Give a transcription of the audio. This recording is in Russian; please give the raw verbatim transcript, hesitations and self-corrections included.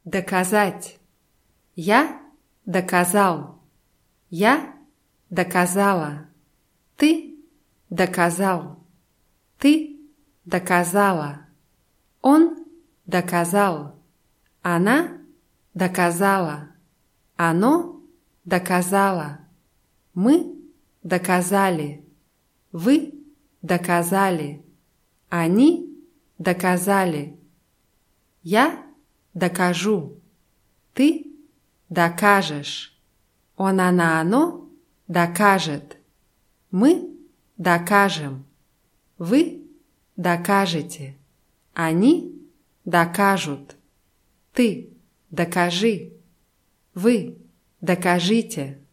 Доказать. Я доказал. Я доказала. Ты доказал. Ты доказала. Он доказал. Она доказала. Оно доказало. Мы доказали. Вы доказали. Они доказали. Я докажу. Ты докажешь. Он, она, оно докажет. Мы докажем. Вы докажете. Они докажут. Ты докажи. Вы докажите.